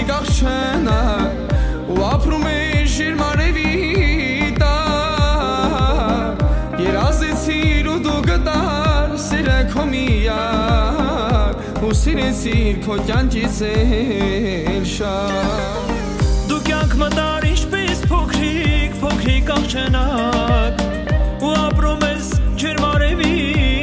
աղջենա ու ապրում է շիրմարևի տակ երազեցիր ու դու գտար սիրը քո միակ ու սիրեցիր քո կյանքից էլ շատ Դու կյանք մտար ինչպես փոքրիկ աղջենակ ու ապրում ես ջերմարևի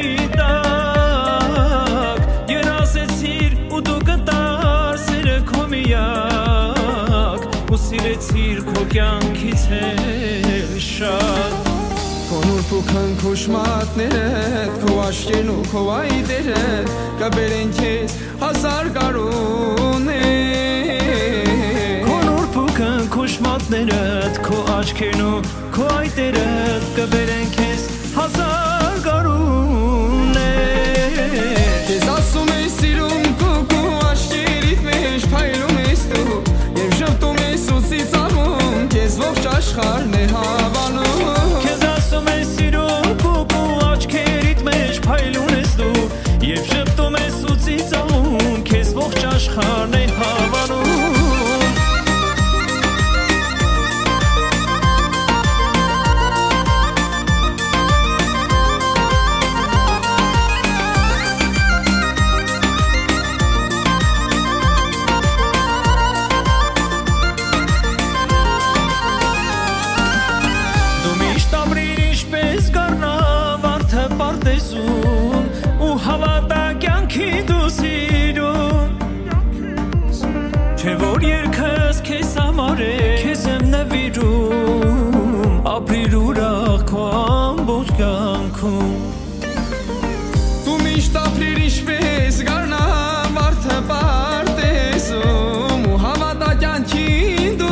տակ երազեցիր ու դու գտար սիրը քո միակ ու սիրեցիր քո կյանքից էլ շատ Քո նուրբ ու քնքուշ մատներդ քո աշկերն ու քո այտերդ կբերեն քեզ հազար գարուներ Քո նուրբ ու քնքուշ մատներդ քո աչքերն ու քո այտերդ կբերեն քեզ հազար գարուներ Քեզ ասում ես սիրում քո աշկերիդ մեջ փայլում ես դու Եվ ժպտում ես ու ծիծաղում քեզ ողջ աշխարհն է հավանում Քեզ ասում ես սիրում քո աչքերիդ մեջ փայլում ես դու Եվ ժպտում ես ու ծիծաղում քեզ ողջ աշխարհն է հավանում ու հավատա կյանքի դու սիրում Չէ որ երկս քեզ համար է քեզ եմ նվիրում ապրիր ուրախ քո ամբողջ կյանքում Դու միշտ ապրիր ինչպես գարնան վարդը պարտեզում ու հավատա կյանքին դու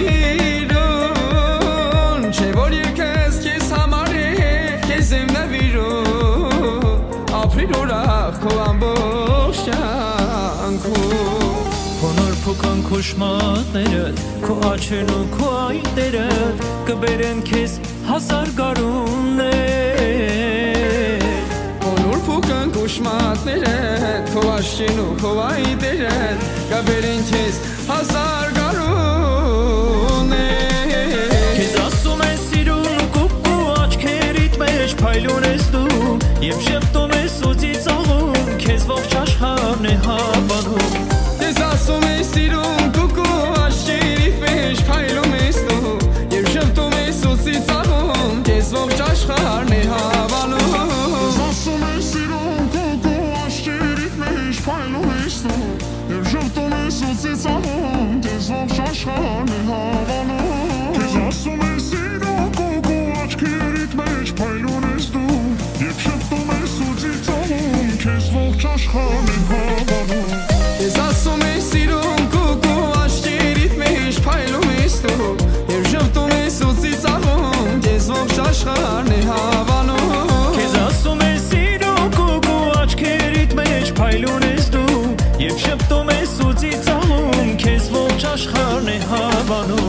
սիրում Չէ որ երկս քեզ համար է քեզ եմ նվիրում ապրիր ուրախ քո ամբողջ կյանքում Քո նուրբ ու քնքուշ մատներդ քո աչքերն ու քո այտերդ կբերեն քեզ հազար գարուններ Քո նուրբ ու քնքուշ մատներդ քո աշկերն ու քո այտերդ կբերեն քեզ հազար գարուներ Քեզ ասում ես սիրում քո աչքերիդ մեջ փայլուն ես դու Եվ ժպտում ես ու ծիծաղում քեզ ողջ աշխարհն է հավանում Քեզ ասում ես սիրում քո աշկերիդ մեջ փայլում ես դու Եվ ժպտում ես ու ծիծաղում քեզ ողջ աշխարհն է հավանում Քեզ ասում ես սիրում քո աշկերիդ մեջ փայլում ես դու Եվ ժպտում ես ու ծիծաղում քեզ ողջ աշխարհն է հավանում Քեզ ասում ես սիրում քո աշկերիդ մեջ փայլում ես դու Եվ ժպտում ես ու ծիծաղում քեզ ողջ աշխարհն է հավանում Քեզ ասում ես սիրում քո աշկերիդ մեջ փայլում ես դու Եվ ժպտում ես ու ծիծաղում քեզ ողջ աշխարհն է հավանում Քեզ ասում ես սիրում քո աչքերիդ մեջ փայլուն ես դու Եվ ժպտում ես ու ծիծաղում քեզ ողջ աշխարհն է հավանում